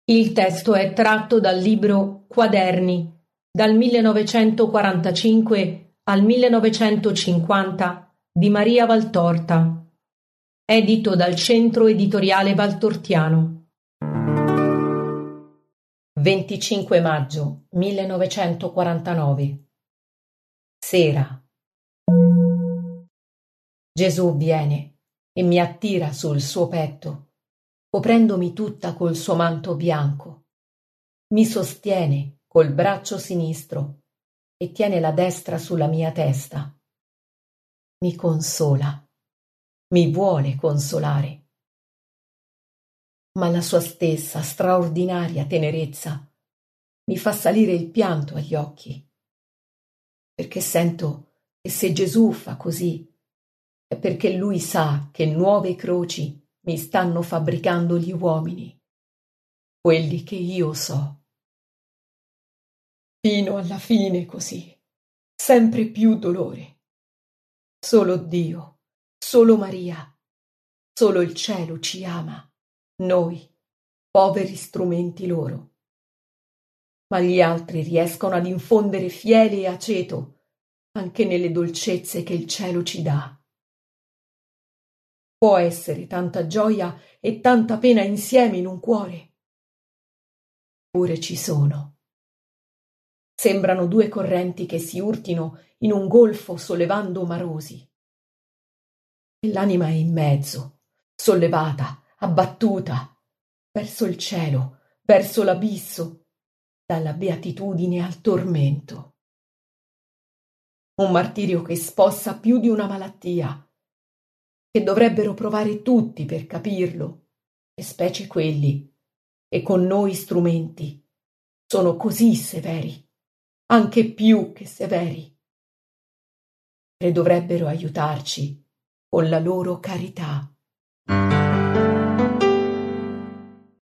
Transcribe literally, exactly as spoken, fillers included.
Il testo è tratto dal libro Quaderni, dal millenovecentoquarantacinque al millenovecentocinquanta di Maria Valtorta, edito dal Centro Editoriale Valtortiano. venticinque maggio millenovecentoquarantanove. Sera. Gesù viene e mi attira sul suo petto, coprendomi tutta col suo manto bianco. Mi sostiene col braccio sinistro e tiene la destra sulla mia testa. Mi consola, mi vuole consolare. Ma la sua stessa straordinaria tenerezza mi fa salire il pianto agli occhi, perché sento che se Gesù fa così è perché lui sa che nuove croci mi stanno fabbricando gli uomini, quelli che io so. Fino alla fine così, sempre più dolore. Solo Dio, solo Maria, solo il cielo ci ama, noi, poveri strumenti loro. Ma gli altri riescono ad infondere fiele e aceto anche nelle dolcezze che il cielo ci dà. Può essere tanta gioia e tanta pena insieme in un cuore? Pure ci sono. Sembrano due correnti che si urtino in un golfo sollevando marosi. E l'anima è in mezzo, sollevata, abbattuta, verso il cielo, verso l'abisso, dalla beatitudine al tormento. Un martirio che spossa più di una malattia, che dovrebbero provare tutti per capirlo, e specie quelli, e con noi strumenti, sono così severi, anche più che severi, e dovrebbero aiutarci con la loro carità.